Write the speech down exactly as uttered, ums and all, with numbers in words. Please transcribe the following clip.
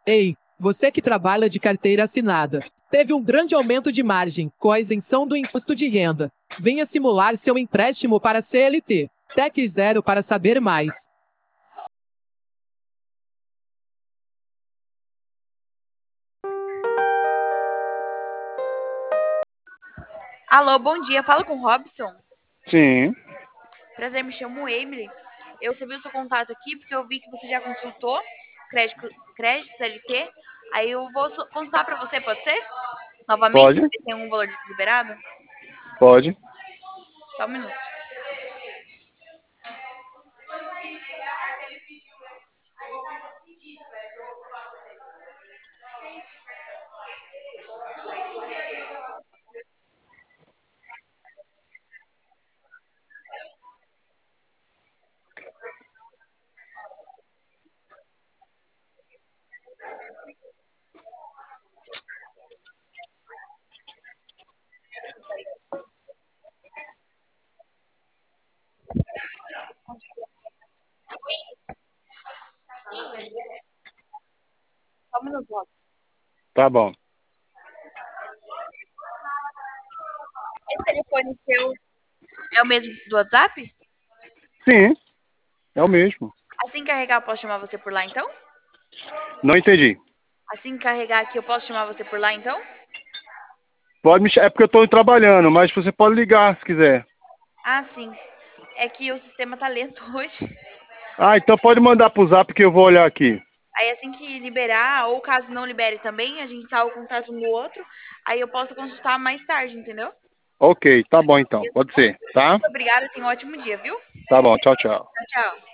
Ei, você que trabalha de carteira assinada, teve um grande aumento de margem com a isenção do imposto de renda. Venha simular seu empréstimo para C L T. Tec Zero para saber mais. Alô, bom dia. Fala com o Robson. Sim, Prazer, me chamo Emily. Eu recebi o seu contato aqui porque eu vi que você já consultou crédito, crédito C L T. Aí eu vou so- consultar para você, pode ser? Novamente, pode, se tem algum valor liberado? pode. Só um minuto. Só um minuto, Robson. Tá bom. Esse telefone seu é o mesmo do WhatsApp? Sim, é o mesmo. Assim que carregar, eu posso chamar você por lá então? Não entendi. Assim que carregar aqui, eu posso chamar você por lá então? Pode me chamar, é porque eu estou trabalhando, mas você pode ligar se quiser. Ah, sim. É que o sistema tá lento hoje. Ah, então pode mandar pro zap que eu vou olhar aqui. Aí assim que liberar, ou caso não libere também, a gente salva o contato um do outro. Aí eu posso consultar mais tarde, entendeu? Ok, tá bom então, pode ser, tá? Muito obrigada, tenha um ótimo dia, viu? Tá bom, tchau, tchau. Tchau, tchau.